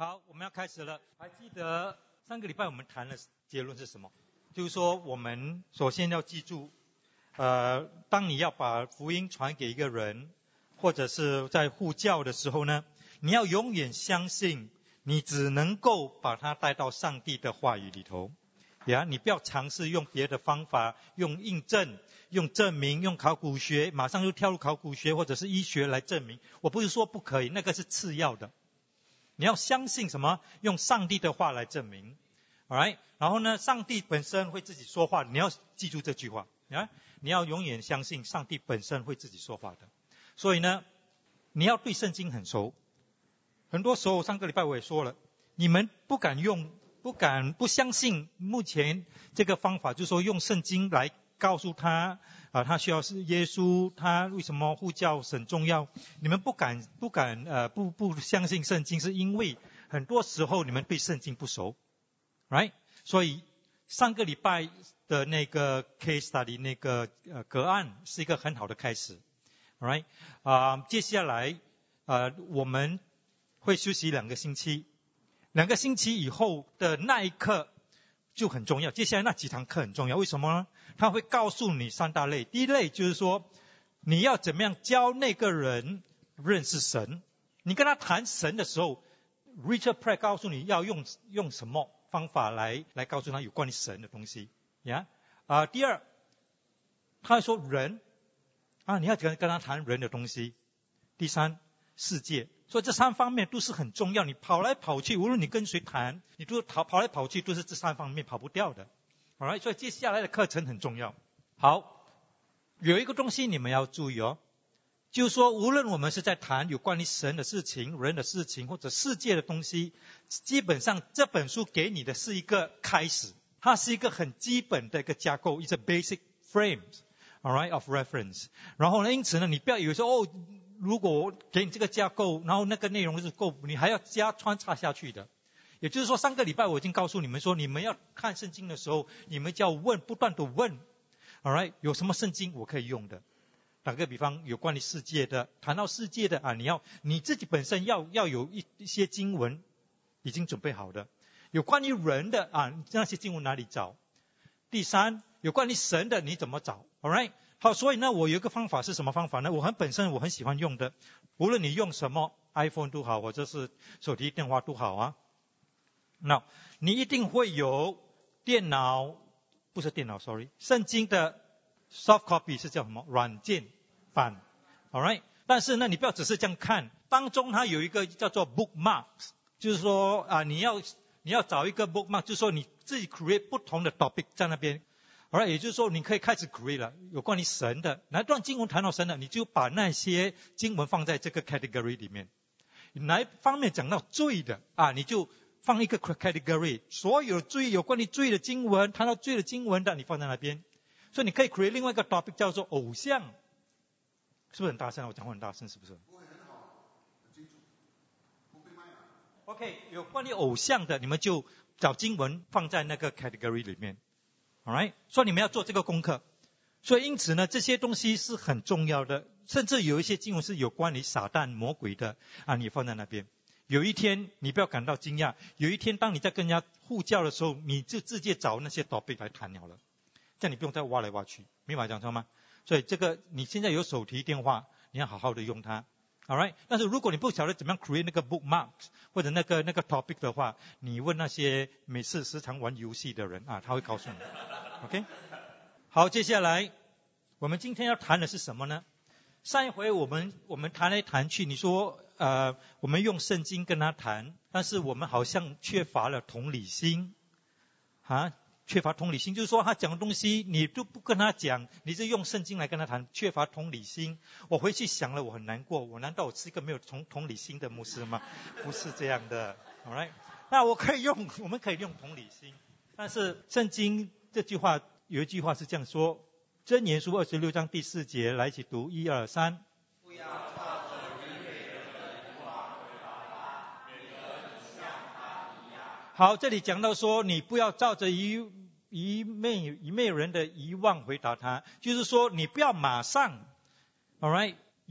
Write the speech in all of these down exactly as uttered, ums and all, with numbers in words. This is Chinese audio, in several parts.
好，我们要开始了。还记得上个礼拜我们谈的结论是什么？就是说我们首先要记住，呃，当你要把福音传给一个人，或者是在呼叫的时候呢，你要永远相信，你只能够把他带到上帝的话语里头。呀，你不要尝试用别的方法，用印证、用证明、用考古学，马上就跳入考古学或者是医学来证明。我不是说不可以，那个是次要的。你要相信什么？用上帝的话来证明。Alright， 然后呢，上帝本身会自己说话，你要记住这句话啊！你要永远相信上帝本身会自己说话的。所以呢，你要对圣经很熟。很多时候，上个礼拜我也说了，你们不敢用。不敢不相信目前这个方法，就是说用圣经来告诉他啊，他需要是耶稣，他为什么呼叫很重要。你们不敢不敢呃不不相信圣经，是因为很多时候你们对圣经不熟 ，right？ 所以上个礼拜的那个 case study 那个呃个案是一个很好的开始 ，right？ 啊、呃，接下来呃我们会休息两个星期。两个星期以后的那一刻就很重要，接下来那几堂课很重要。为什么呢？他会告诉你三大类。第一类就是说，你要怎么样教那个人认识神。你跟他谈神的时候 ，Richard Pratt 告诉你要用用什么方法来来告诉他有关于神的东西呀。啊、呃，第二，他说人啊，你要跟跟他谈人的东西。第三，世界。所以这三方面都是很重要，你跑来跑去，无论你跟谁谈，你都跑跑来跑去，都是这三方面跑不掉的。Alright， 所以接下来的课程很重要。好，有一个东西你们要注意哦，就是说无论我们是在谈有关于神的事情、人的事情或者世界的东西，基本上这本书给你的是一个开始，它是一个很基本的一个架构， it's a basic frame，alright of reference。然后呢，因此呢，你不要以为说哦。如果我给你这个架构，然后那个内容是够，你还要加穿插下去的。也就是说，上个礼拜我已经告诉你们说，你们要看圣经的时候，你们就要问，不断的问 ，alright， 有什么圣经我可以用的？打个比方，有关于世界的，谈到世界的啊，你要你自己本身要要有一一些经文已经准备好的。有关于人的啊，那些经文哪里找？第三，有关于神的你怎么找 ？alright。好，所以呢，我有一个方法是什么方法呢？我很本身我很喜欢用的，无论你用什么 iPhone 都好，或者是手提电话都好啊。那你一定会有电脑，不是电脑 ，sorry， 圣经的 soft copy 是叫什么？软件版 ，alright。但是呢，你不要只是这样看，当中它有一个叫做 bookmarks， 就是说啊，你要你要找一个 bookmark， 就是说你自己 create 不同的 topic 在那边。Alright， 也就是说你可以开始 create 了，有关于神的，哪一段经文谈到神的，你就把那些经文放在这个 category 里面。哪一方面讲到罪的啊，你就放一个 category， 所有罪有关于罪的经文，谈到罪的经文的，你放在那边。所以你可以 create 另外一个 topic 叫做偶像，是不是很大声？我讲话很大声，是不是？不会很好，很清楚，不会卖啊。OK， 有关于偶像的，你们就找经文放在那个 category 里面。Alright， 所以你们要做这个功课。所以因此呢，这些东西是很重要的，甚至有一些经文是有关于撒旦魔鬼的啊，你放在那边。有一天你不要感到惊讶，有一天当你在跟人家呼叫的时候，你就直接找那些 topic 来谈了了，这样你不用再挖来挖去，明白讲错吗？所以这个你现在有手提电话，你要好好的用它。Alright， 但是如果你不晓得怎么样 create 那个 bookmarks 或者那个那个 topic 的话，你问那些每次时常玩游戏的人啊，他会告诉你。OK， 好，接下来我们今天要谈的是什么呢？上一回我们我们谈来谈去，你说呃我们用圣经跟他谈，但是我们好像缺乏了同理心啊。缺乏同理心，就是说他讲的东西你都不跟他讲，你是用圣经来跟他谈，缺乏同理心。我回去想了，我很难过，我难道我是一个没有同同理心的牧师吗？不是这样的 ，alright？ 那我可以用，我们可以用同理心，但是圣经这句话有一句话是这样说，箴言书二十六章第四节，来一起读，一二三。不要照着愚昧人的欲望回答他，免得你像他一样。好，这里讲到说，你不要照着愚愚昧愚昧人的遗忘回答他，就是说你不要马上 ，alright，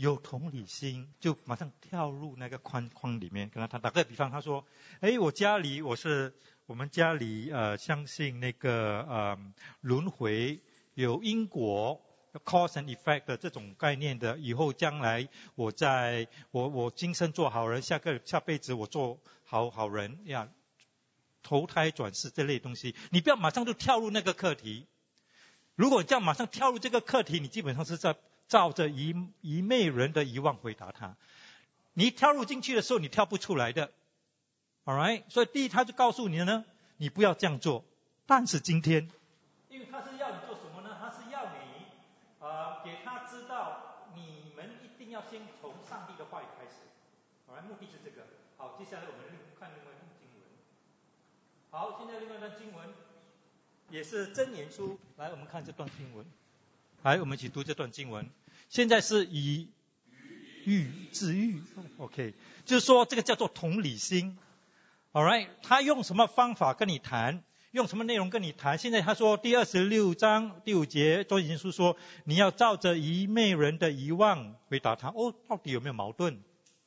有同理心，就马上跳入那个框框里面。跟他打个比方，他说：“哎，我家里我是我们家里呃相信那个呃轮回有因果 cause and effect 的这种概念的，以后将来我在我我今生做好人，下个下辈子我做好好人呀，投胎转世这类东西，你不要马上就跳入那个课题。如果你这样马上跳入这个课题，你基本上是在照着一一昧人的遗忘回答他。你跳入进去的时候，你跳不出来的。All right， 所以第一，他就告诉你呢，你不要这样做。但是今天，因为他是要你做什么呢？他是要你呃给他知道，你们一定要先从上帝的话语开始。All right， 目的是这个。好，接下来我们看另外一段经文。好，现在另外一段经文也是箴言书。来，我们看这段经文。来，我们一起读这段经文。现在是以喻自喻 ，OK， 就是说这个叫做同理心。All right， 他用什么方法跟你谈？用什么内容跟你谈？现在他说第二十六章第五节，箴言书说你要照着一昧人的遗忘回答他。哦，到底有没有矛盾？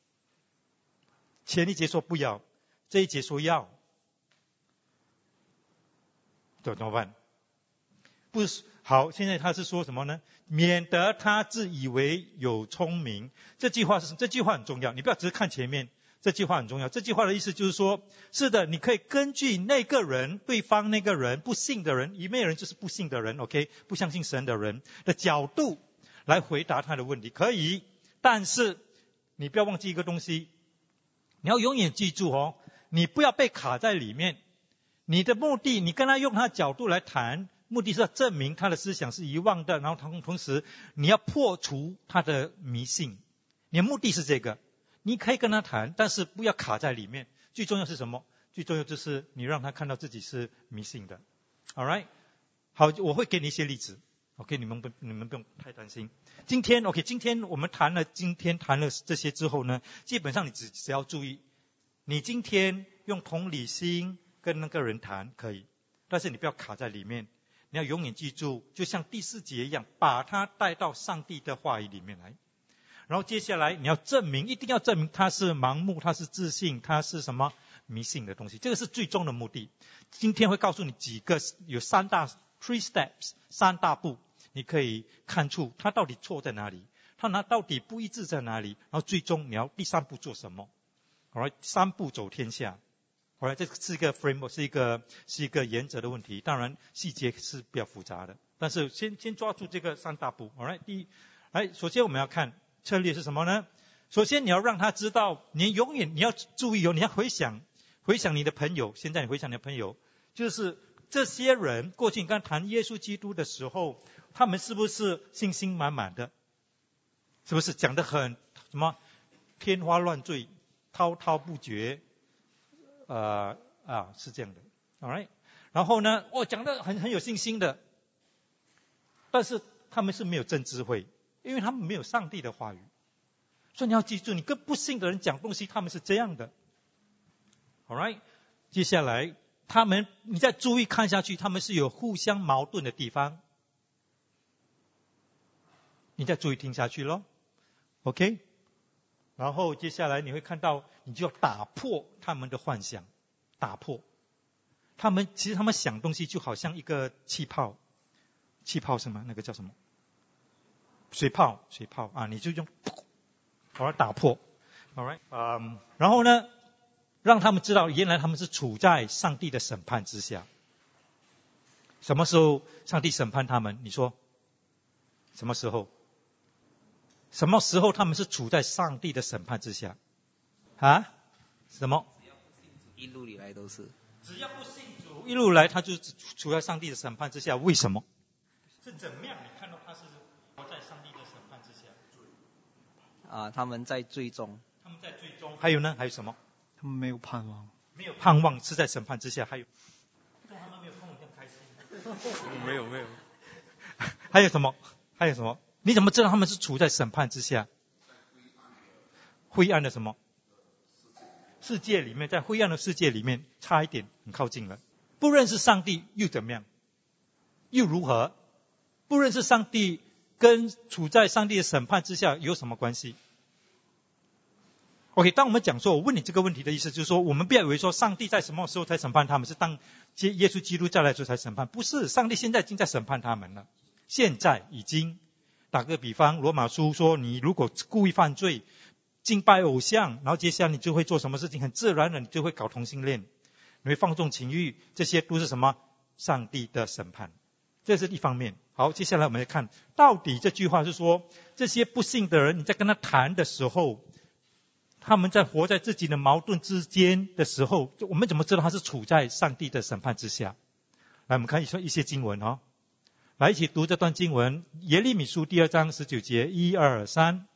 前一节说不要，这一节说要，怎么办？不是。好，现在他是说什么呢？免得他自以为有聪明。这句话是这句话很重要，你不要只是看前面。这句话很重要。这句话的意思就是说，是的，你可以根据那个人，对方那个人，不信的人，一昧人就是不信的人 ，OK， 不相信神的人的角度来回答他的问题，可以。但是你不要忘记一个东西，你要永远记住哦，你不要被卡在里面。你的目的，你跟他用他角度来谈。目的是要证明他的思想是遗忘的，然后同同时你要破除他的迷信。你的目的是这个，你可以跟他谈，但是不要卡在里面。最重要是什么？最重要就是你让他看到自己是迷信的。All right， 好，我会给你一些例子。OK， 你们不你们不用太担心。今天 OK， 今天我们谈了今天谈了这些之后呢，基本上你只只要注意，你今天用同理心跟那个人谈可以，但是你不要卡在里面。你要永远记住，就像第四节一样，把他带到上帝的话语里面来。然后接下来你要证明，一定要证明他是盲目，他是自信，他是什么迷信的东西。这个是最终的目的。今天会告诉你几个，有三大 three steps， 三大步，你可以看出他到底错在哪里，他那到底不一致在哪里。然后最终你要第三步做什么？好了，三步走天下。好了，这是一个 framework， 是一个是一个原则的问题。当然细节是比较复杂的，但是先先抓住这个三大步。好了，第一，来，首先我们要看策略是什么呢？首先你要让他知道，你永远你要注意哦，你要回想回想你的朋友，现在你回想你的朋友，就是这些人过去你刚谈耶稣基督的时候，他们是不是信心满满的？是不是讲得很什么天花乱坠、滔滔不绝？呃啊，是这样的 ，all right。然后呢，我、哦、讲得很很有信心的，但是他们是没有真智慧，因为他们没有上帝的话语。所以你要记住，你跟不信的人讲东西，他们是这样的 ，all right。接下来，他们你再注意看下去，他们是有互相矛盾的地方，你再注意听下去咯 ，OK。然后接下来你会看到，你就要打破他们的幻想，打破他们其实他们想东西就好像一个气泡，气泡什么？那个叫什么？水泡，水泡啊！你就用，好了，打破 ，all right， 嗯，然后呢，让他们知道原来他们是处在上帝的审判之下。什么时候上帝审判他们？你说什么时候？什么时候他们是处在上帝的审判之下？啊？什么？ 一路以来都是。 只要不信主，一路来他就处在上帝的审判之下。为什么？是怎么样？你看到他是活在上帝的审判之下？ 啊，他们在最终。 他们在最终。还有呢？还有什么？ 他们没有盼望。 没有盼望是在审判之下。还有？他们没有盼望，更开心。 没有没有。 还有什么？还有什么？你怎么知道他们是处在审判之下？灰暗的什么？世界里面，在灰暗的世界里面，差一点很靠近了。不认识上帝又怎么样？又如何？不认识上帝跟处在上帝的审判之下有什么关系 ？OK， 当我们讲说，我问你这个问题的意思就是说，我们不要以为说上帝在什么时候才审判他们，是当耶稣基督再来的时候才审判，不是，上帝现在已经在审判他们了，现在已经。打个比方，罗马书说，你如果故意犯罪，敬拜偶像，然后接下来你就会做什么事情，很自然的你就会搞同性恋，你会放纵情欲，这些都是什么？上帝的审判，这是一方面。好，接下来我们来看，到底这句话是说，这些不信的人，你在跟他谈的时候，他们在活在自己的矛盾之间的时候，我们怎么知道他是处在上帝的审判之下？来，我们看一一些经文哦。来，一起读这段经文，耶利米书第二章十九节，一二三。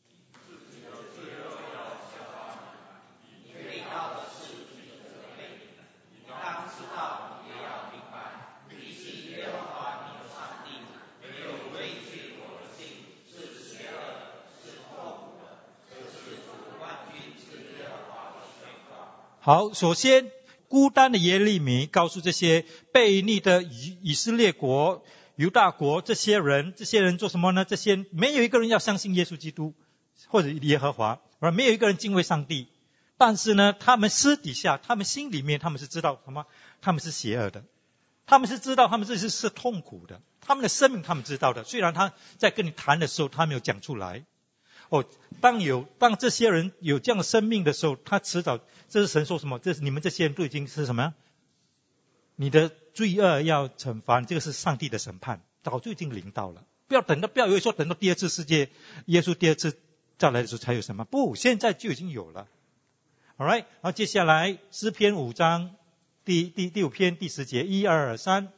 好，首先孤单的耶利米告诉这些悖逆的以以色列国、犹大国这些人，这些人做什么呢？这些没有一个人要相信耶稣基督或者耶和华，而没有一个人敬畏上帝。但是呢，他们私底下，他们心里面，他们是知道什么？他们是邪恶的，他们是知道他们这是是痛苦的，他们的生命他们知道的。虽然他在跟你谈的时候，他没有讲出来。哦，当有当这些人有这样的生命的时候，他迟早，这是神说什么？这是你们这些人都已经是什么呀？你的罪恶要惩罚，这个是上帝的审判，早就已经临到了。不要等到，不要以为说等到第二次世界耶稣第二次再来的时候才有什么，不，现在就已经有了。All right， 然后接下来诗篇五章第第第五篇第十节，一二三。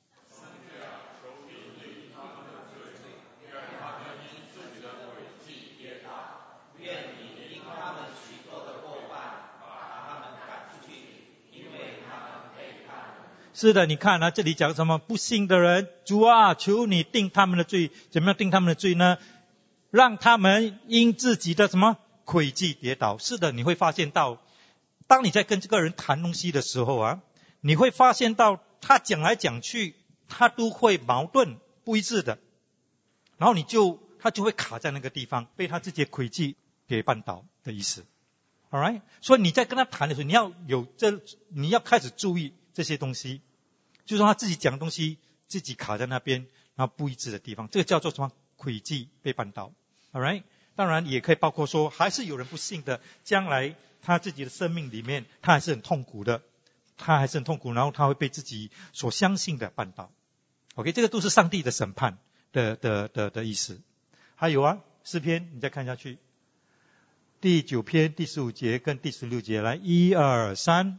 是的，你看啊，这里讲什么？不信的人，主啊，求你定他们的罪。怎么样定他们的罪呢？让他们因自己的什么诡计跌倒。是的，你会发现到，当你在跟这个人谈东西的时候啊，你会发现到他讲来讲去，他都会矛盾不一致的，然后你就他就会卡在那个地方，被他自己的诡计给绊倒的意思。All right， 所以你在跟他谈的时候，你要有这，你要开始注意这些东西，就是说他自己讲的东西自己卡在那边，然后不一致的地方，这个叫做什么？诡计被绊倒。All right， 当然也可以包括说，还是有人不信的，将来他自己的生命里面，他还是很痛苦的，他还是很痛苦，然后他会被自己所相信的绊倒。OK， 这个都是上帝的审判的的的的意思。还有啊，诗篇，你再看下去，第九篇第十五节跟第十六节，来，一二三。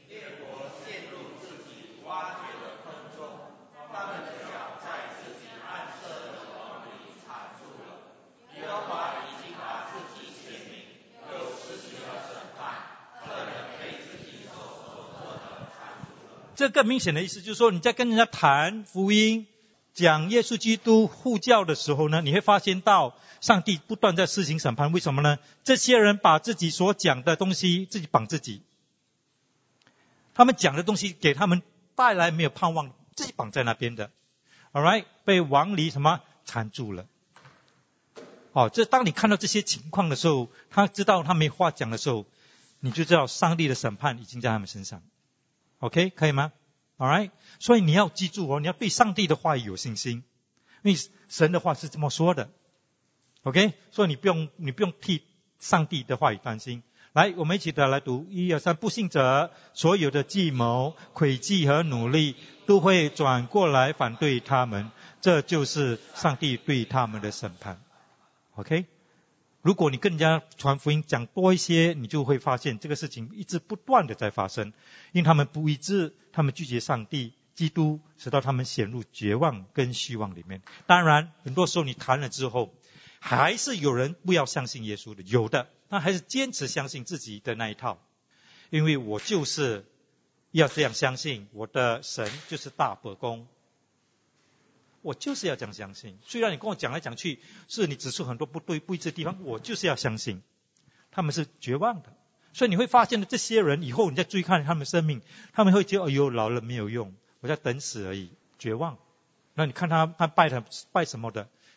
这更明显的意思就是说，你在跟人家谈福音、讲耶稣基督护教的时候呢，你会发现到上帝不断在施行审判。为什么呢？这些人把自己所讲的东西自己绑自己，他们讲的东西给他们带来没有盼望，自己绑在那边的。All right， 被王离什么缠住了。哦，这当你看到这些情况的时候，他知道他没话讲的时候，你就知道上帝的审判已经在他们身上。OK， 可以吗 ？All right， 所以你要记住哦，你要对上帝的话语有信心，因为神的话是这么说的。OK， 所以你不用你不用替上帝的话语担心。来，我们一起的来读一二三，不信者所有的计谋、诡计和努力都会转过来反对他们，这就是上帝对他们的审判。OK。如果你跟人家传福音讲多一些，你就会发现这个事情一直不断的在发生，因为他们不一致，他们拒绝上帝、基督，使到他们陷入绝望跟虚妄里面。当然，很多时候你谈了之后，还是有人不要相信耶稣的，有的，他还是坚持相信自己的那一套，因为我就是要这样相信，我的神就是大伯公。我就是要这样相信，虽然你跟我讲来讲去，是你指出很多不对不一致的地方，我就是要相信。他们是绝望的，所以你会发现的这些人以后你再注意看他们的生命，他们会觉得哎呦老了没有用，我在等死而已，绝望。那你看他他拜他拜什么的，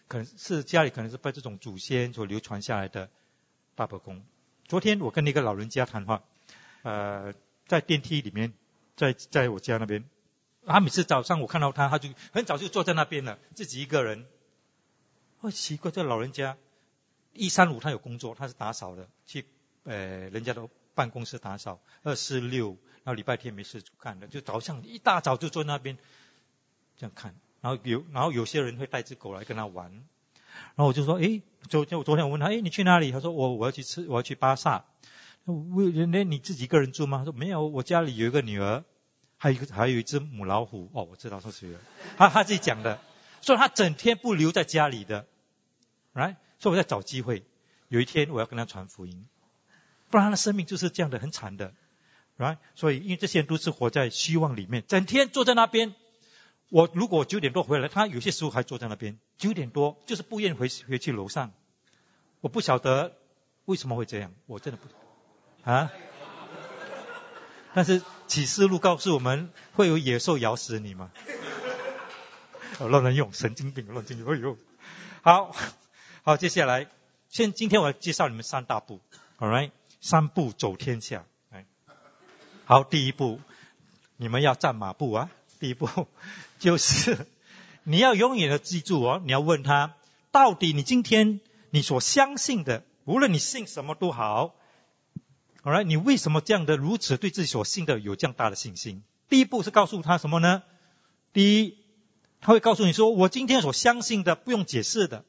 可能是家里可能是拜这种祖先所流传下来的大伯公。昨天我跟一个老人家谈话，呃，在电梯里面，在在我家那边，他每次早上我看到他，他就很早就坐在那边了，自己一个人。哦，奇怪，这老人家一三五他有工作，他是打扫的，去呃人家的办公室打扫，二四六，然后礼拜天没事干的，就早上一大早就坐那边这样看。然后有然后有些人会带只狗来跟他玩，然后我就说，诶，昨就昨天我问他，诶，你去哪里？他说我我要去吃，我要去巴萨。为那你自己一个人住吗？他说没有，我家里有一个女儿，还有一个还有一只母老虎。哦，我知道是谁了，他他自己讲的，所以他整天不留在家里的 ，right？ 所以我在找机会，有一天我要跟他传福音，不然他的生命就是这样的，很惨的 ，right？ 所以因为这些人都是活在希望里面，整天坐在那边。我如果九点多回来，他有些时候还坐在那边，九点多就是不愿意回回去楼上。我不晓得为什么会这样，我真的不啊。但是启示录告诉我们，会有野兽咬死你吗？乱人用，神经病，乱经病，哎呦。好，好，接下来，现今天我要介绍你们三大步 ，all right， 三步走天下。好，第一步，你们要站马步啊。第一步就是你要永远的记住哦，你要问他，到底你今天你所相信的，无论你信什么都好 ，alright， 你为什么这样的如此对自己所信的有这样大的信心？第一步是告诉他什么呢？第一，他会告诉你说，我今天所相信的不用解释的，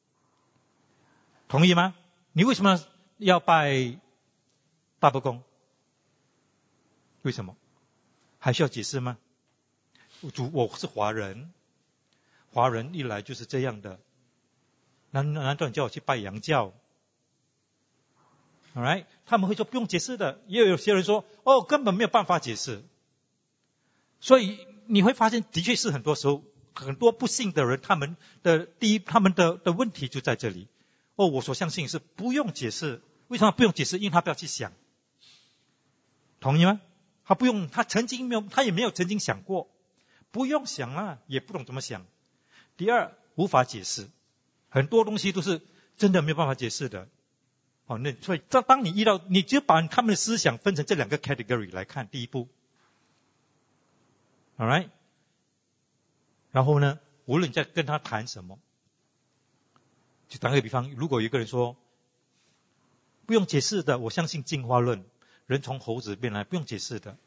同意吗？你为什么要拜大伯公？为什么？还需要解释吗？主，我是华人，华人一来就是这样的。难难道你叫我去拜洋教 ？Alright， 他们会说不用解释的，也有些人说哦根本没有办法解释。所以你会发现，的确是很多时候很多不信的人，他们的第一，他们的的问题就在这里。哦，我所相信是不用解释，为什么不用解释？因为他不要去想，同意吗？他不用，他曾经没有，他也没有曾经想过。不用想啊，也不懂怎么想。第二，无法解释，很多东西都是真的没有办法解释的。好，那所以当当你遇到，你就把他们的思想分成这两个 category 来看。第一步 ，alright， 然后呢，无论你在跟他谈什么，就打个比方，如果有一个人说不用解释的，我相信进化论，人从猴子变来不用解释的。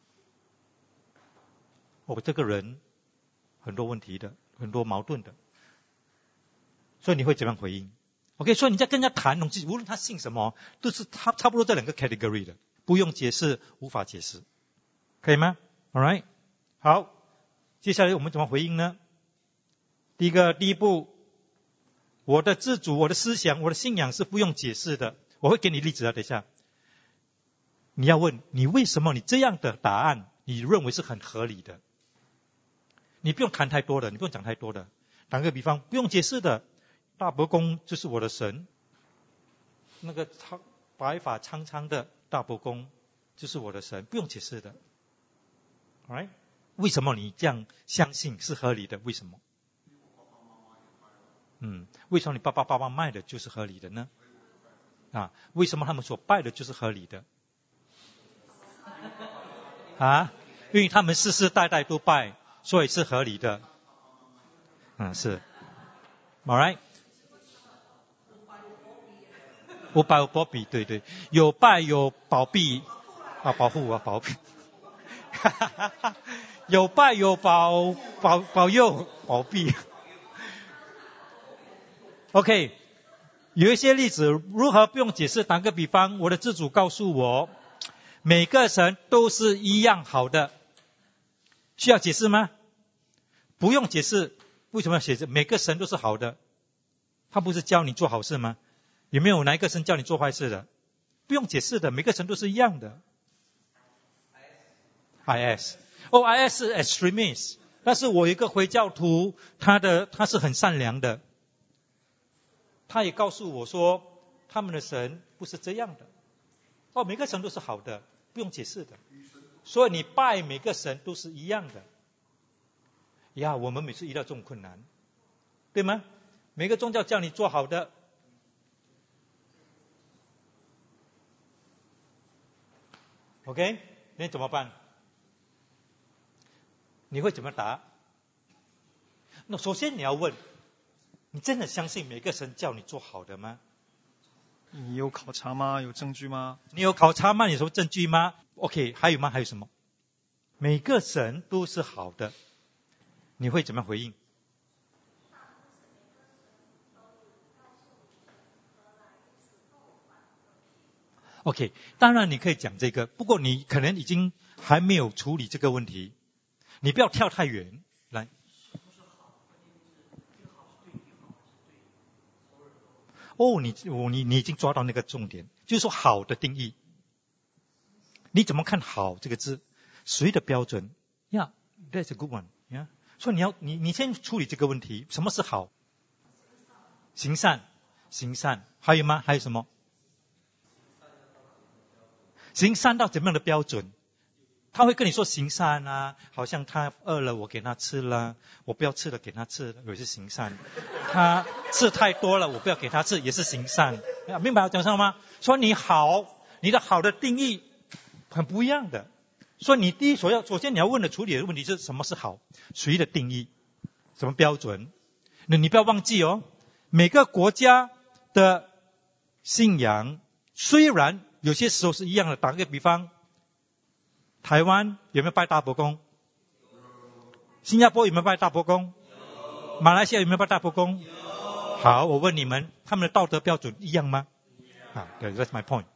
我这个人很多问题的，很多矛盾的，所以你会怎样回应 ？OK， 所以你在跟人家谈东西，无论他信什么，都是他差不多这两个 category 的，不用解释，无法解释，可以吗 ？Alright， 好，接下来我们怎么回应呢？第一个，第一步，我的自主、我的思想、我的信仰是不用解释的。我会给你例子啊，等一下。你要问你为什么你这样的答案，你认为是很合理的。你不用谈太多的，你不用讲太多的。打个比方，不用解释的，大伯公就是我的神，那个苍白发苍苍的大伯公就是我的神，不用解释的。Alright， 为什么你这样相信是合理的？为什么？嗯，为什么你爸爸爸妈卖的就是合理的呢？啊，为什么他们所拜的就是合理的？啊，因为他们世世代代都拜。所以是合理的，嗯，是 ，alright， 无拜无保庇，对对，有拜有保庇啊，保护啊，保庇，有拜有保保保佑保庇 ，OK， 有一些例子如何不用解释？打个比方，我的自主告诉我，每个神都是一样好的。需要解释吗？不用解释。为什么要解释？每个神都是好的，他不是教你做好事吗？有没有哪一个神教你做坏事的？不用解释的，每个神都是一样的。I S， 哦 I S 是 extremist， 但是我有一个回教徒，他的他是很善良的，他也告诉我说，他们的神不是这样的。哦，每个神都是好的，不用解释的。所以你拜每个神都是一样的呀。我们每次遇到这种困难，对吗？ 每个宗教叫你做好的。OK， 那怎么办？你会怎么答？那首先你要问，你真的相信每个神叫你做好的吗？ 你有考察吗？有证据吗？ 你有考察吗？你有什么证据吗 ？OK， 还有吗？还有什么？每个神都是好的，你会怎么回应 ？OK， 当然你可以讲这个，不过你可能已经还没有处理这个问题，你不要跳太远。来，哦，你你你已经抓到那个重点，就是说好的定义。你怎么看好这个字？谁的标准 ？Yeah, that's a good one. Yeah， 所以你要你你先处理这个问题，什么是好？行善，行善，还有吗？还有什么？行善到怎么样的标准？他会跟你说行善啊，好像他饿了我给他吃了，我不要吃了给他吃了，也是行善。他吃太多了，我不要给他吃，也是行善。明白我讲什么吗？说你好，你的好的定义很不一样的。所以你第一所要首先你要问的处理的问题是什么是好？谁的定义？什么标准？那你不要忘记哦，每个国家的信仰虽然有些时候是一样的，打个比方，台湾有没有拜大伯公？新加坡有没有拜大伯公？马来西亚有没有拜大伯公？好，我问你们，他们的道德标准一样吗？啊，对 ，that's my point.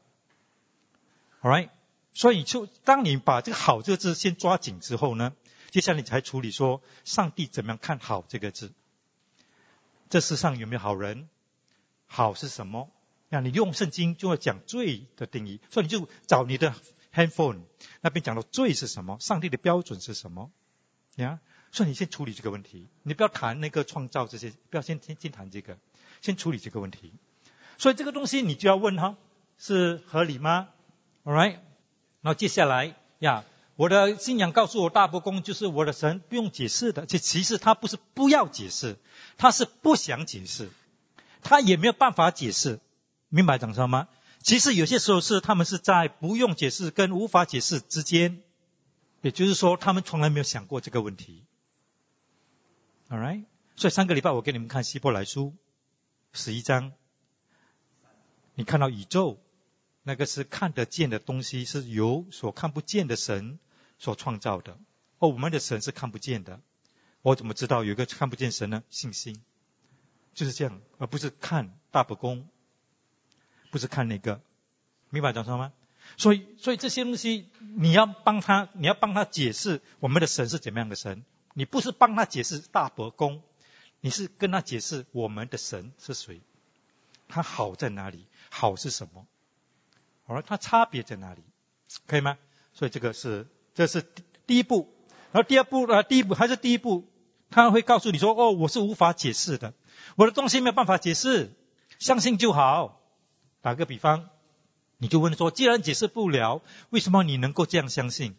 All right， 所以就当你把这个好这个字先抓紧之后呢，接下来你才处理说上帝怎么样看好这个字。这世上有没有好人？好是什么？那你用圣经就会讲罪的定义，所以你就找你的 handphone 那边讲到罪是什么，上帝的标准是什么呀？所以你先处理这个问题，你不要谈那个创造这些，不要先先先谈这个，先处理这个问题。所以这个东西你就要问哈，是合理吗 ？All right， 然后接下来呀，我的信仰告诉我大伯公就是我的神，不用解释的。其实他不是不要解释，他是不想解释，他也没有办法解释。明白讲什么吗？其实有些时候是他们是在不用解释跟无法解释之间，也就是说他们从来没有想过这个问题。Alright， 所以上个礼拜我给你们看希伯来书十一章，你看到宇宙那个是看得见的东西，是由所看不见的神所创造的。哦，我们的神是看不见的，我怎么知道有一个看不见神呢？信心，就是这样，而不是看大伯公，不是看那个，明白讲什么吗？所以，所以这些东西你要帮他，你要帮他解释我们的神是怎么样的神。你不是帮他解释大伯公，你是跟他解释我们的神是谁，他好在哪里，好是什么，好了，他差别在哪里，可以吗？所以这个是这是第一步，然后第二步呢？第一步还是第一步，他会告诉你说：哦，我是无法解释的，我的东西没有办法解释，相信就好。打个比方，你就问说：既然解释不了，为什么你能够这样相信？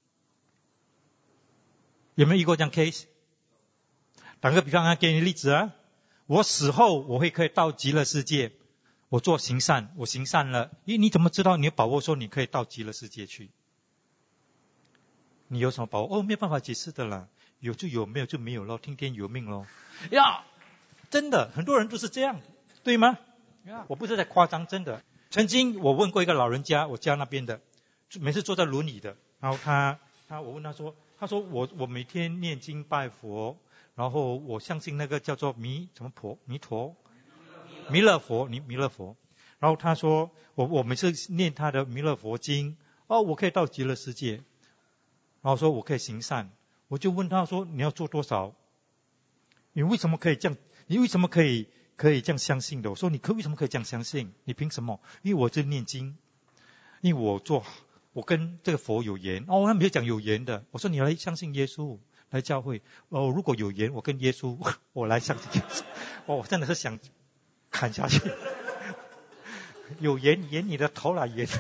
有没有遇过这样 case？ 打个比方啊，给你例子啊，我死后我会可以到极乐世界，我做行善，我行善了，咦，你怎么知道你有把握说你可以到极乐世界去？你有什么把握？哦，没有办法解释的啦，有就有，没有就没有咯，听天由命咯。呀，真的，很多人都是这样，对吗？我不是在夸张，真的。曾经我问过一个老人家，我家那边的，每次坐在轮椅的，然后他他我问他说，他说我我每天念经拜佛，然后我相信那个叫做弥什么婆弥陀弥勒佛弥弥勒佛，然后他说我我每次念他的弥勒佛经，哦，我可以到极乐世界，然后说我可以行善，我就问他说你要做多少？你为什么可以这样？你为什么可以可以这样相信的？我说你可为什么可以这样相信？你凭什么？因为我在念经，因为我做。我跟这个佛有缘哦，他没有讲有缘的。我说你来相信耶稣，来教会哦。如果有缘，我跟耶稣，我来相信耶稣。哦，我真的是想砍下去，有缘沿你的头来沿。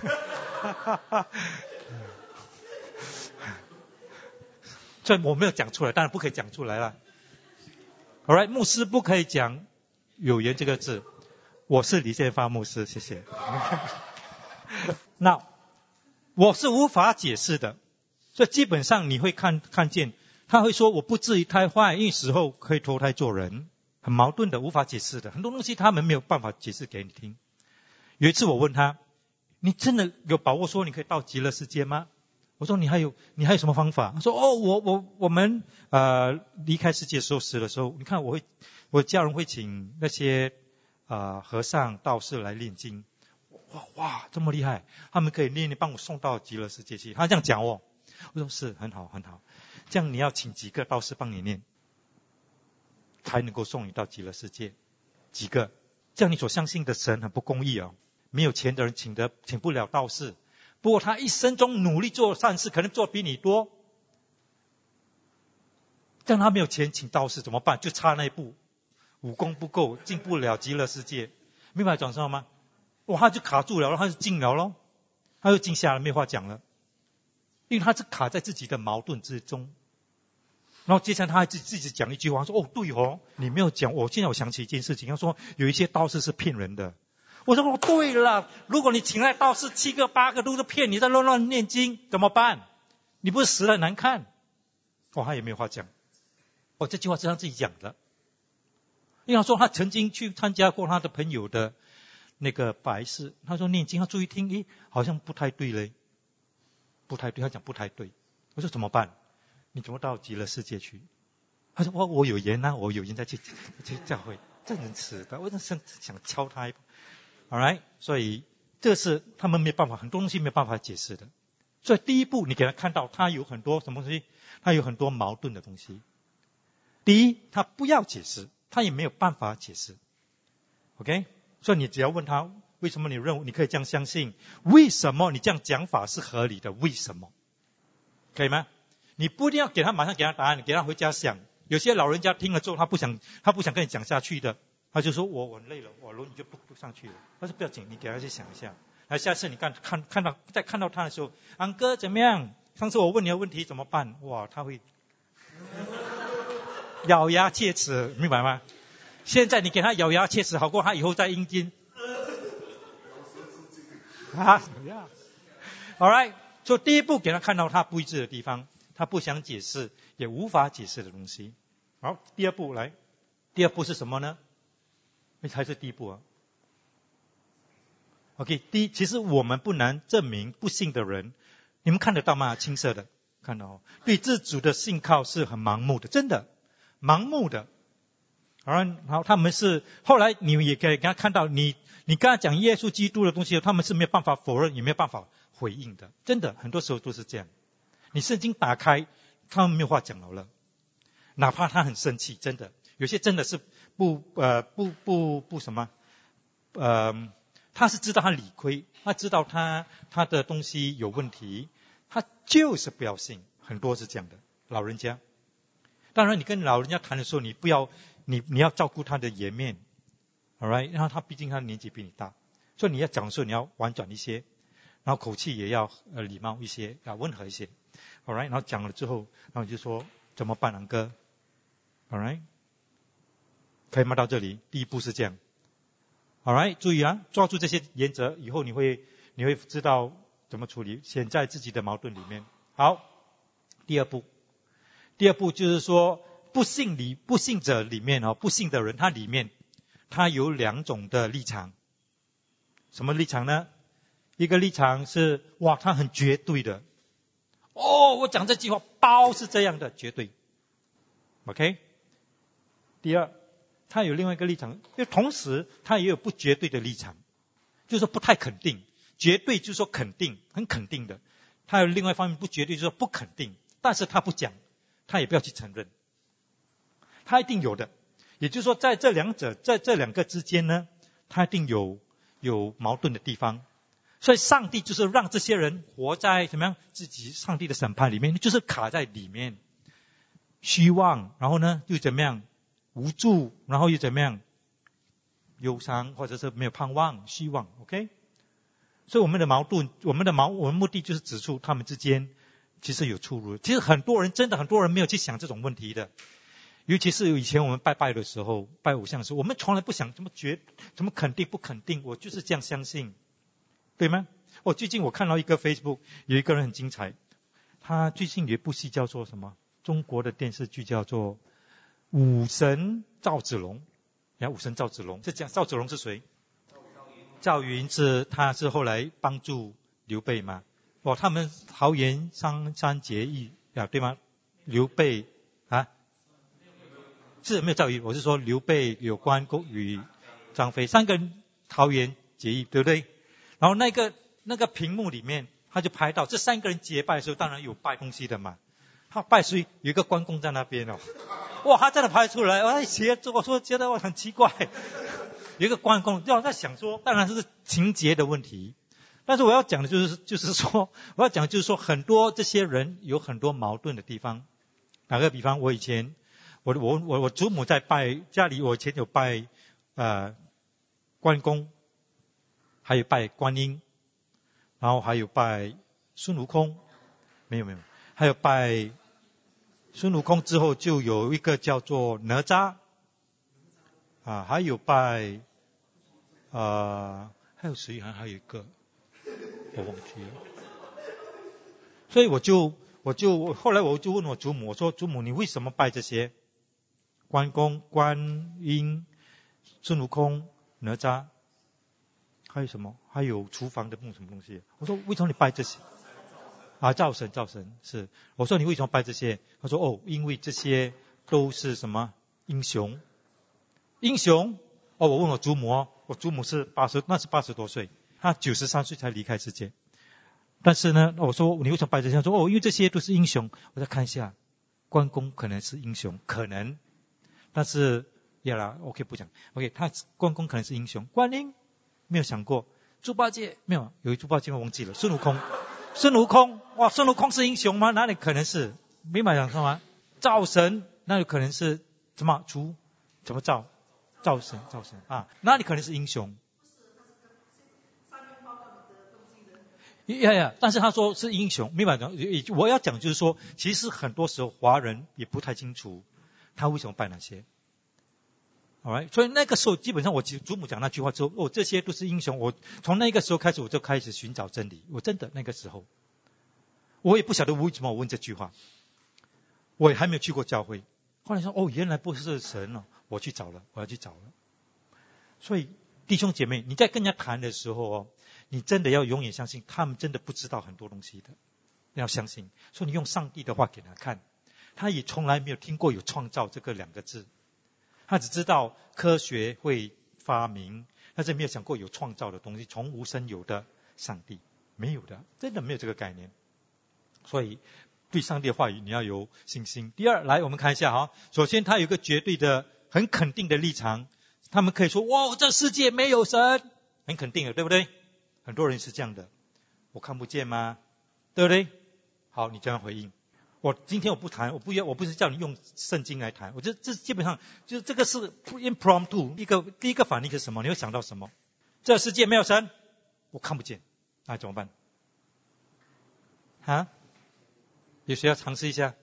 所以我没有讲出来，当然不可以讲出来了。Alright， 牧师不可以讲有缘这个字，我是李建发牧师，谢谢。那我是无法解释的，所以基本上你会看看见他会说我不至于太坏，因为死后可以投胎做人，很矛盾的，无法解释的，很多东西他们没有办法解释给你听。有一次我问他，你真的有把握说你可以到极乐世界吗？我说你还有你还有什么方法？他说哦，我我我们呃离开世界的时候死的时候，你看我会我家人会请那些呃和尚道士来念经。哇哇，这么厉害！他们可以念念帮我送到极乐世界去。他这样讲哦，我说是很好很好。这样你要请几个道士帮你念，才能够送你到极乐世界？几个？这样你所相信的神很不公义哦。没有钱的人请得请不了道士，不过他一生中努力做善事，可能做比你多。这样他没有钱请道士怎么办？就差那一步，武功不够，进不了极乐世界。明白讲什么吗？哇，他就卡住了，他就进了咯，他就静下来，没话讲了，因为他是卡在自己的矛盾之中。然后接下来他还自己自己讲一句话，说哦对哦，你没有讲，我现在我想起一件事情，他说有一些道士是骗人的。我说哦对了，如果你请来道士七个八个都是骗你，在乱乱念经怎么办？你不是死了难看？哦，他也没有话讲。哦，这句话是他自己讲的，因为他说他曾经去参加过他的朋友的那个白事，他说念经，他注意听，诶，好像不太对嘞，不太对，他讲不太对。我说怎么办？你怎么到极乐世界去？他说我我有缘啊，我有缘再去去教会，这能吃的，我真是想敲他一把。Alright， 所以这是他们没办法，很多东西没办法解释的。所以第一步，你给他看到他有很多什么东西，他有很多矛盾的东西。第一，他不要解释，他也没有办法解释。OK， 所以你只要问他为什么你认为你可以这样相信，为什么你这样讲法是合理的，为什么？可以吗？你不一定要给他马上给他答案，你给他回家想。有些老人家听了之后，他不想他不想跟你讲下去的。他就说我我累了，我轮椅就不不上去了。他说不要紧，你给他去想一下。那下次你看看看到再看到他的时候，安哥怎么样？上次我问你的问题怎么办？哇，他会咬牙切齿，明白吗？现在你给他咬牙切齿，好过他以后再阴间。啊 ，All right， 所以第一步给他看到他不一致的地方，他不想解释也无法解释的东西。好，第二步来，第二步是什么呢？那才是第一步啊。OK， 第一，其实我们不难证明不信的人，你们看得到吗？青色的，看到哦，对自主的信靠是很盲目的，真的盲目的。然后他们是后来你也可以给他看到，你你跟他讲耶稣基督的东西，他们是没有办法否认，也没有办法回应的，真的很多时候都是这样。你圣经打开，他们没有话讲了了，哪怕他很生气，真的有些真的是不呃不不不什么呃，他是知道他理亏，他知道他他的东西有问题，他就是不要信，很多是这样的老人家。当然你跟老人家谈的时候，你不要你你要照顾他的颜面 ，alright， 然后他毕竟他年纪比你大，所以你要讲的时候你要婉转一些，然后口气也要呃礼貌一些，要温和一些 ，alright， 然后讲了之后，然后你就说怎么办，哥 ，alright， 可以吗？到这里第一步是这样 ，alright， 注意啊，抓住这些原则以后，你会你会知道怎么处理，陷在自己的矛盾里面。好，第二步。第二步就是说，不信里不信者里面哦，不信的人他里面他有两种的立场。什么立场呢？一个立场是哇，他很绝对的，哦，我讲这句话包是这样的，绝对 OK。 第二，他有另外一个立场，因为同时他也有不绝对的立场，就是说不太肯定。绝对就是说肯定，很肯定的。他有另外一方面不绝对，就是说不肯定，但是他不讲，他也不要去承认，他一定有的。也就是说在这两者在这两个之间呢，他一定有有矛盾的地方。所以上帝就是让这些人活在怎么样自己上帝的审判里面，就是卡在里面，虚妄，然后呢又怎么样无助，然后又怎么样忧伤，或者是没有盼望，虚妄 OK。 所以我们的矛盾我们的矛我们目的就是指出他们之间其实有出入。其实很多人真的很多人没有去想这种问题的， 尤其是以前我们拜拜的时候，拜偶像的时候，我们从来不想怎么决，怎么肯定不肯定，我就是这样相信，对吗？我、哦、最近我看到一个 Facebook， 有一个人很精彩，他最近有一部戏叫做什么？中国的电视剧叫做《武神赵子龙》。你看武神赵子龙，是讲赵子龙是谁？赵云是他是后来帮助刘备嘛？哦，他们桃园三三结义啊，对吗？刘备啊。是没有赵云，我是说刘备、有关公与张飞三个人桃园结义，对不对？然后那个那个屏幕里面，他就拍到这三个人结拜的时候，当然有拜东西的嘛。他拜谁？有一个关公在那边哦，哇，他真的拍出来，我写，我说觉得我很奇怪，有一个关公，就我在想说，当然是情节的问题，但是我要讲的就是就是说，我要讲的就是说，很多这些人有很多矛盾的地方。打个比方，我以前。我我我我祖母在拜家里，我以前有拜呃关公，还有拜观音，然后还有拜孙悟空，没有没有，还有拜孙悟空之后就有一个叫做哪吒，啊，还有拜呃还有谁还还有一个我忘记了，所以我就我就后来我就问我祖母，我说祖母你为什么拜这些？关公、观音、孙悟空、哪吒，还有什么？还有厨房的梦什么东西？我说为什么你拜这些？啊，灶神，灶神是。我说你为什么拜这些？他说哦，因为这些都是什么英雄？英雄？哦，我问我祖母哦，我祖母是八十，那是八十多岁，她九十三岁才离开世界。但是呢，我说你为什么拜这些？他说哦，因为这些都是英雄。我再看一下，关公可能是英雄，可能。但是，呀啦 ，OK 不讲 ，OK， 他关公可能是英雄，观音没有想过，猪八戒没有，有一猪八戒我忘记了，孙悟空，孙悟空，哇，孙悟空是英雄吗？哪里可能是？明白讲什么？灶神，那有可能是什么猪？怎么灶？灶神，灶神啊，哪里可能是英雄？呀呀，但是他说是英雄，明白讲？我要讲就是说，其实很多时候华人也不太清楚。他为什么拜那些 ？Alright， 所以那个时候基本上我祖母讲那句话之后，哦，这些都是英雄。我从那个时候开始我就开始寻找真理。我真的那个时候，我也不晓得为什么我问这句话，我也还没有去过教会。后来说哦，原来不是神哦，我去找了，我要去找了。所以弟兄姐妹，你在跟人家谈的时候哦，你真的要永远相信，他们真的不知道很多东西的，要相信。所以你用上帝的话给他看。他也从来没有听过有创造这个两个字，他只知道科学会发明，但是没有想过有创造的东西，从无生有的上帝，没有的，真的没有这个概念。所以对上帝的话语你要有信心。第二，来我们看一下哈，首先他有一个绝对的很肯定的立场，他们可以说哇，这世界没有神，很肯定的，对不对？很多人是这样的，我看不见吗？对不对？好，你这样回应。我今天我不谈，我不要，我不是叫你用圣经来谈，我这这基本上就是这个是 impromptu， 一个第一个反应是什么？你会想到什么？这世界没有神，我看不见，那怎么办？啊？有谁要尝试一下？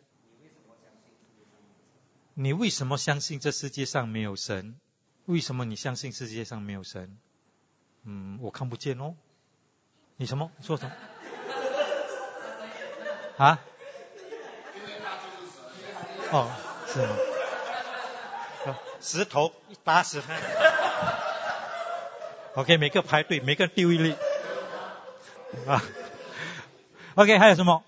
你为什么相信这世界上没有神？为什么你相信世界上没有神？嗯，我看不见哦。你什么？你说什么？啊？哦，是吗？石头打死他。OK， 每个排队，每个人丢一粒。啊 ，OK， 还有什么？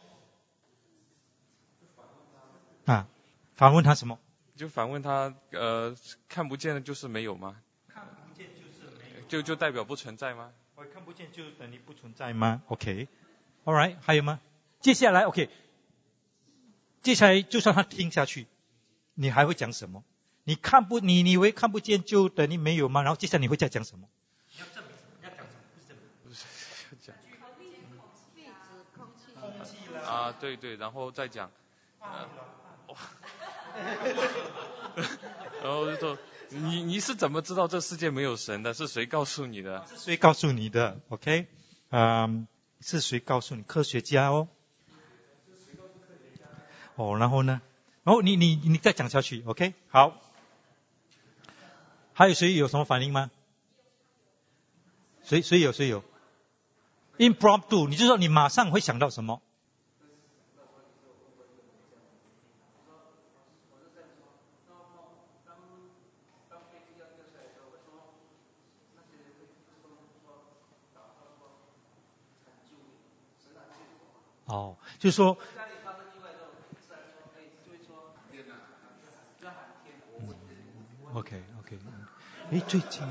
啊，反问他什么？ 就反问他，呃，看不见的就是没有吗？ 看不见就是没有， 就就代表不存在吗？ 我看不见就等于不存在吗 ？OK，All right， 还有吗？接下来 OK， 接下来就算他听下去，你还会讲什么？你看不，你你以为看不见就等于没有吗？然后接下来你会再讲什么？你要证明什么？你要讲什么？不是证明，不是讲空气啦。啊，对对，然后再讲。呃然后就说你你是怎么知道这世界没有神的？是谁告诉你的？ 是谁告诉你的 ？OK， 嗯，是谁告诉你？科学家哦。哦，然后呢？ 然后你你你再讲下去 ，OK？ 好。还有谁有什么反应吗？谁谁有谁有 ？impromptu， 你就说你马上会想到什么？哦，就是说，嗯 ，OK OK， 哎，最近。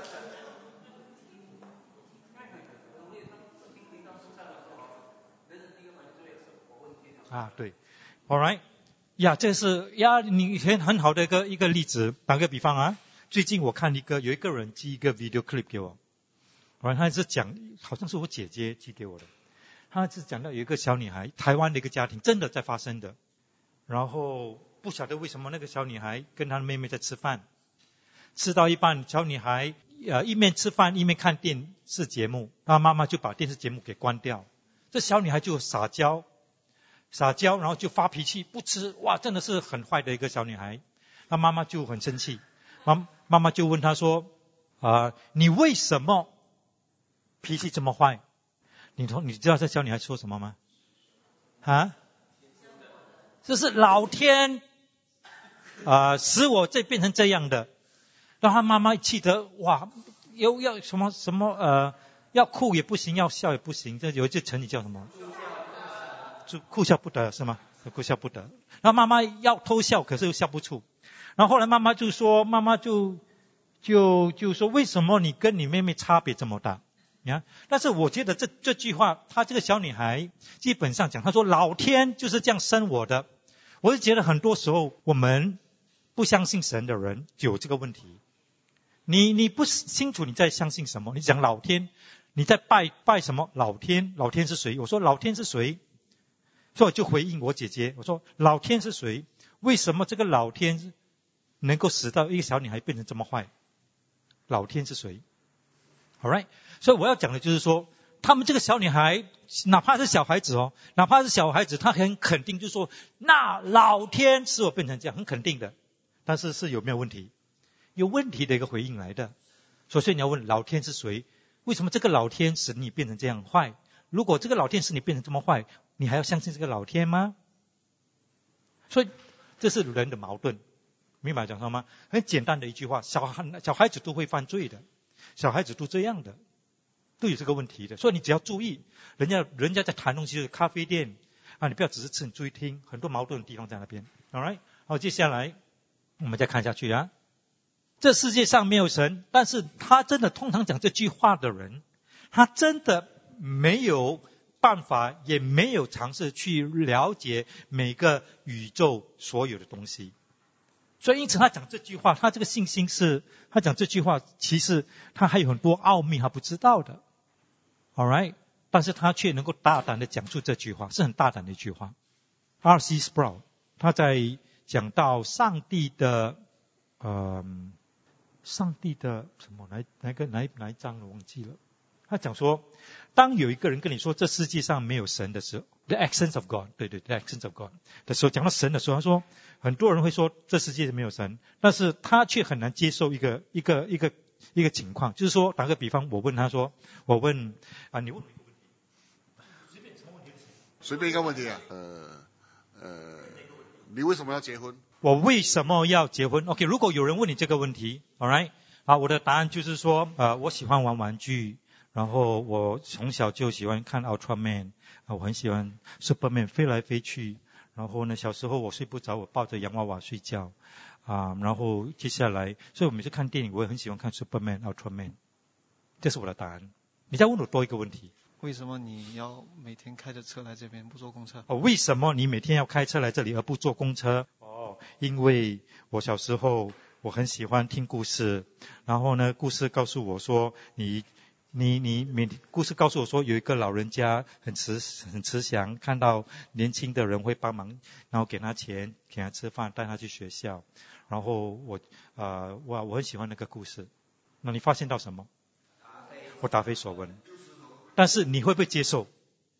啊，对 ，All right， 呀，这是呀，你很很好的一个一个例子。打个比方啊，最近我看一个有一个人寄一个 video clip 给我，然后他是讲，好像是我姐姐寄给我的，他是讲到有一个小女孩，台湾的一个家庭真的在发生的，然后不晓得为什么那个小女孩跟她的妹妹在吃饭，吃到一半，小女孩呃一面吃饭一面看电视节目，她妈妈就把电视节目给关掉，这小女孩就撒娇。撒娇，然后就发脾气，不吃，哇，真的是很坏的一个小女孩。那妈妈就很生气，妈妈妈就问她说：“啊、呃，你为什么脾气这么坏？”你从你知道这小女孩说什么吗？啊？这是老天啊、呃，使我这变成这样的。让她妈妈气得哇，又要什么什么呃，要哭也不行，要笑也不行。这有一句成语叫什么？就哭笑不得是吗？哭笑不得。然后妈妈要偷笑，可是又笑不出。然后后来妈妈就说，妈妈就就就说，为什么你跟你妹妹差别这么大？你看，但是我觉得这这句话，她这个小女孩基本上讲，她说老天就是这样生我的。我是觉得很多时候我们不相信神的人有这个问题。你你不清楚你在相信什么？你讲老天，你在拜拜什么？老天，老天是谁？我说老天是谁？所以我就回应我姐姐，我说老天是谁？为什么这个老天能够使到一个小女孩变成这么坏？老天是谁 ？All right， 所以我要讲的就是说，他们这个小女孩，哪怕是小孩子哦，哪怕是小孩子，她很肯定，就是说，那老天使我变成这样，很肯定的。但是是有没有问题？有问题的一个回应来的。所以你要问老天是谁？为什么这个老天使你变成这样坏？如果这个老天使你变成这么坏，你还要相信这个老天吗？所以这是人的矛盾，明白讲什么吗？很简单的一句话，小孩小孩子都会犯罪的，小孩子都这样的，都有这个问题的。所以你只要注意，人家人家在谈东西，就是咖啡店啊，你不要只是吃，你注意听，很多矛盾的地方在那边。All right， 好，接下来我们再看下去啊。这世界上没有神，但是他真的通常讲这句话的人，他真的没有办法，也没有尝试去了解每个宇宙所有的东西。所以因此他讲这句话，他这个信心是，他讲这句话，其实他还有很多奥秘他不知道的。All right， 但是他却能够大胆的讲出这句话，是很大胆的一句话。R C Sproul 他在讲到上帝的呃上帝的什么哪哪个哪哪一章我忘记了。他讲说，当有一个人跟你说这世界上没有神的时候 ，the essence of God， 对对 ，the essence of God 的时候，讲到神的时候，他说很多人会说这世界没有神，但是他却很难接受一个一个一个一个情况，就是说，打个比方，我问他说，我问啊，你问随便什么问题？随便一个问题啊，呃呃，你为什么要结婚？ 我为什么要结婚 ？OK， 如果有人问你这个问题 ，All right， 好，我的答案就是说，呃，我喜欢玩玩具。然后我从小就喜欢看 Ultraman， 啊，我很喜欢 Superman 飞来飞去。然后呢，小时候我睡不着，我抱着洋娃娃睡觉，啊，然后接下来，所以我每次看电影，我也很喜欢看 Superman、Ultraman。这是我的答案。你再问我多一个问题： 为什么你要每天开着车来这边不坐公车？ 哦，为什么你每天要开车来这里而不坐公车？哦，因为我小时候我很喜欢听故事，然后呢，故事告诉我说你。你你每故事告诉我说，有一个老人家很慈很慈祥，看到年轻的人会帮忙，然后给他钱，给他吃饭，带他去学校。然后我呃我我很喜欢那个故事。那你发现到什么？我答非所问。但是你会不会接受？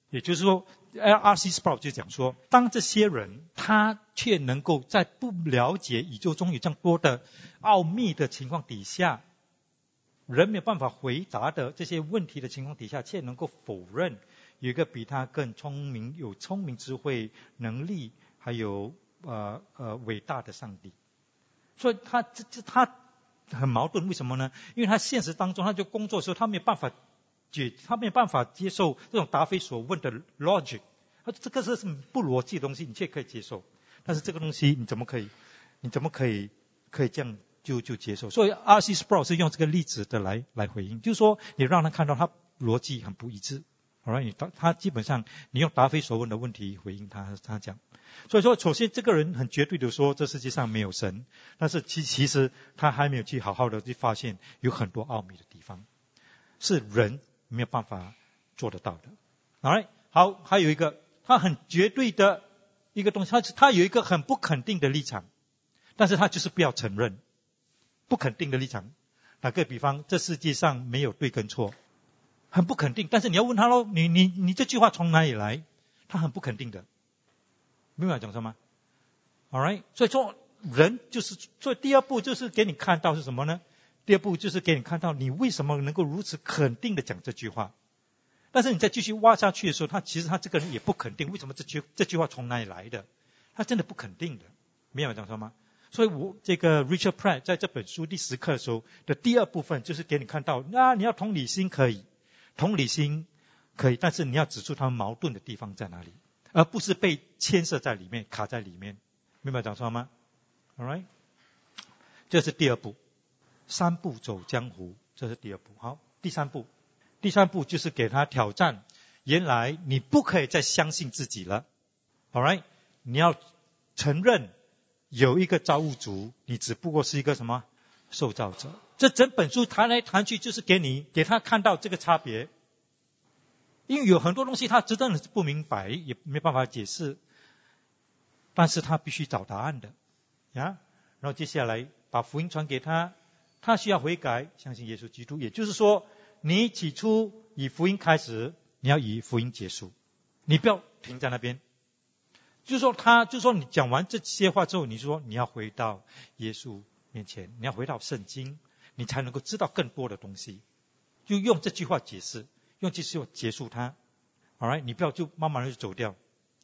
也就是说 R C Sproul 就讲说，当这些人他却能够在不了解宇宙中有这样多的奥秘的情况底下，人没有办法回答的这些问题的情况底下，却能够否认有一个比他更聪明、有聪明智慧、能力还有呃呃伟大的上帝。所以他这这他很矛盾，为什么呢？因为他现实当中他就工作的时候，他没有办法解，他没有办法接受这种答非所问的 logic， 他这个是不逻辑的东西，你却可以接受，但是这个东西你怎么可以，你怎么可以可以这样就就接受？所以 R C Sproul 是用这个例子的来来回应，就是说你让他看到他逻辑很不一致，好了，你他基本上你用答非所问的问题回应他，他讲。所以说，首先这个人很绝对的说，这世界上没有神，但是其其实他还没有去好好的去发现有很多奥秘的地方，是人没有办法做得到的。Alright， 好，还有一个，他很绝对的一个东西，他他有一个很不肯定的立场，但是他就是不要承认不肯定的立场。打个比方，这世界上没有对跟错，很不肯定，但是你要问他咯，你你你这句话从哪里来？他很不肯定的。明白讲什么 ？Alright， 所以说人就是，所以第二步就是给你看到是什么呢？第二步就是给你看到你为什么能够如此肯定的讲这句话。但是你再继续挖下去的时候，他其实他这个人也不肯定，为什么这句这句话从哪里来的？他真的不肯定的，明白讲什么？所以我这个 Richard Pratt 在这本书第十课的时候的第二部分就是给你看到，那、啊、你要同理心可以，同理心可以，但是你要指出他们矛盾的地方在哪里。而不是被牵涉在里面，卡在里面，明白讲什么吗 ？Alright， 这是第二步，三步走江湖，这是第二步。好，第三步，第三步就是给他挑战，原来你不可以再相信自己了 ，Alright， 你要承认有一个造物主，你只不过是一个什么受造者。这整本书谈来谈去就是给你给他看到这个差别。因为有很多东西他真的是不明白，也没办法解释，但是他必须找答案的呀。然后接下来把福音传给他，他需要悔改，相信耶稣基督。也就是说，你起初以福音开始，你要以福音结束，你不要停在那边。就是说他，就是说你讲完这些话之后，你说你要回到耶稣面前，你要回到圣经，你才能够知道更多的东西。就用这句话解释。用这句话结束它 ，alright， 你不要就慢慢的就走掉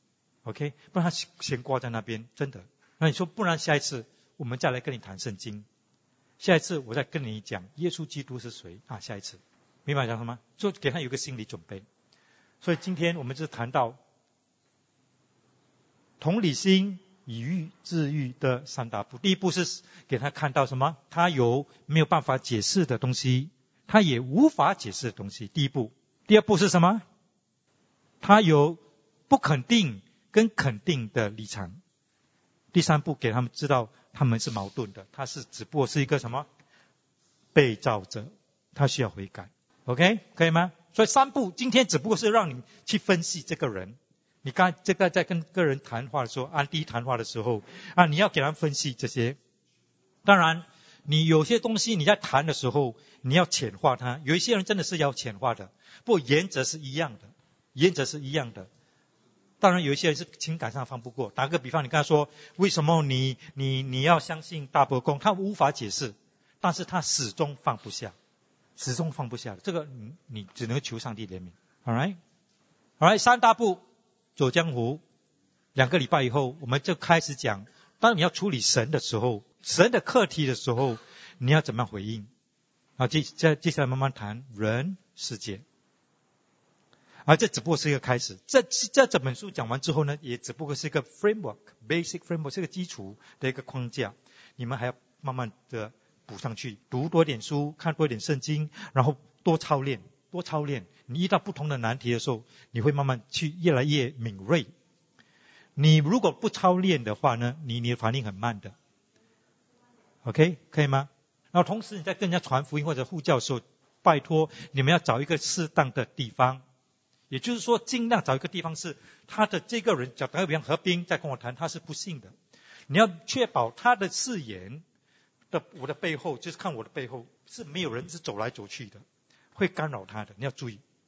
，OK， 不然他闲挂在那边，真的。那你说，不然下一次我们再来跟你谈圣经，下一次我再跟你讲耶稣基督是谁啊？下一次，明白讲什么？就给他有个心理准备。所以今天我们就谈到同理心以喻治愈的三大步。第一步是给他看到什么？他有没有办法解释的东西，他也无法解释的东西。第一步。第二步是什么？他有不肯定跟肯定的立场。第三步给他们知道他们是矛盾的，他是只不过是一个什么被造者，他需要悔改。 OK， 可以吗？所以三步今天只不过是让你去分析这个人。你刚才这个在跟个人谈话的时候，按第一谈话的时候啊，你要给他们分析这些。当然你有些东西你在谈的时候你要浅化它，有一些人真的是要浅化的，不过原则是一样的，原则是一样的。当然有一些人是情感上放不过，打个比方，你跟他说为什么你你你要相信大伯公，他无法解释，但是他始终放不下，始终放不下，这个你你只能求上帝怜悯。 Alright Alright 三大步走江湖。两个礼拜以后我们就开始讲，当你要处理神的时候，神的课题的时候，你要怎么回应啊？接接接下来慢慢谈人世界。而这只不过是一个开始，这这这本书讲完之后呢，也只不过是一个 framework basic framework， 是一个基础的一个框架，你们还要慢慢的补上去，读多点书，看多点圣经，然后多操练多操练。你遇到不同的难题的时候，你会慢慢去越来越敏锐。你如果不操练的话呢，你你的反应很慢的。 OK 可以吗？然后同时你在跟人家传福音或者呼叫的时候，拜托你们要找一个适当的地方，也就是说尽量找一个地方是他的这个人，假如比方何冰在跟我谈，他是不信的，你要确保他的誓言的我的背后，就是看我的背后是没有人是走来走去的，会干扰他的，你要注意。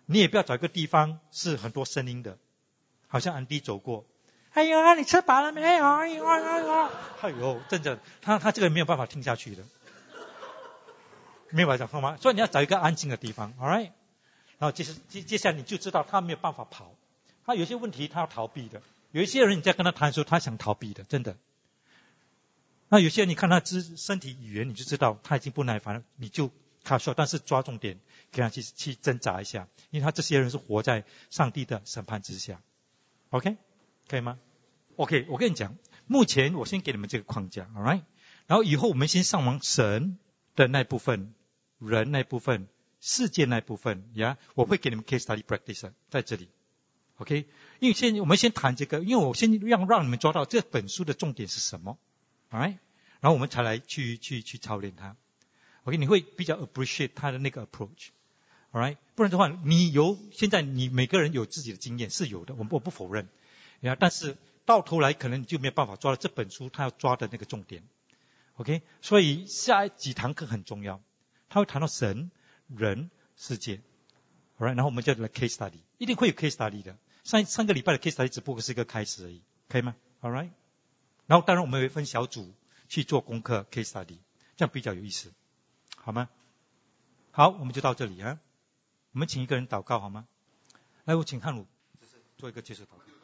你也不要找一个地方是很多声音的，好像安迪走过，哎呦，你吃饱了没有？哎呦，哎呦，哎呦，真的，他他这个人没有办法听下去的，明白讲话吗？所以你要找一个安静的地方 ，all right。然后接接接下来你就知道他没有办法跑，他有些问题他要逃避的，有一些人你在跟他谈的时候，他想逃避的，真的。那有些人你看他肢身体语言，你就知道他已经不耐烦了，你就卡说，但是抓重点，给他去去挣扎一下，因为他这些人是活在上帝的审判之下 ，OK， 可以吗 ？OK， 我跟你讲，目前我先给你们这个框架 ，all right， 然后以后我们先上完神的那部分，人那部分，世界那部分，呀，我会给你们 case study practice 在这里 ，OK， 因为先我们先谈这个，因为我先让让你们抓到这本书的重点是什么。Alright， 然后我们才来去去去操练它 ，OK， 你会比较 appreciate 他的那个 approach，Alright， 不然的话，你有现在你每个人有自己的经验是有的，我我不否认，呀，但是到头来可能你就没有办法抓到这本书他要抓的那个重点 ，OK， 所以下几堂课很重要，他会谈到神、人、世界 ，Alright， 然后我们就来 case study， 一定会有 case study 的，上上个礼拜的 case study 只不过是一个开始而已，可以吗 ？Alright。然后当然我们会分小组去做功课 case study， 这样比较有意思，好吗？好，我们就到这里啊。我们请一个人祷告好吗？来，我请汉鲁做一个结束祷告。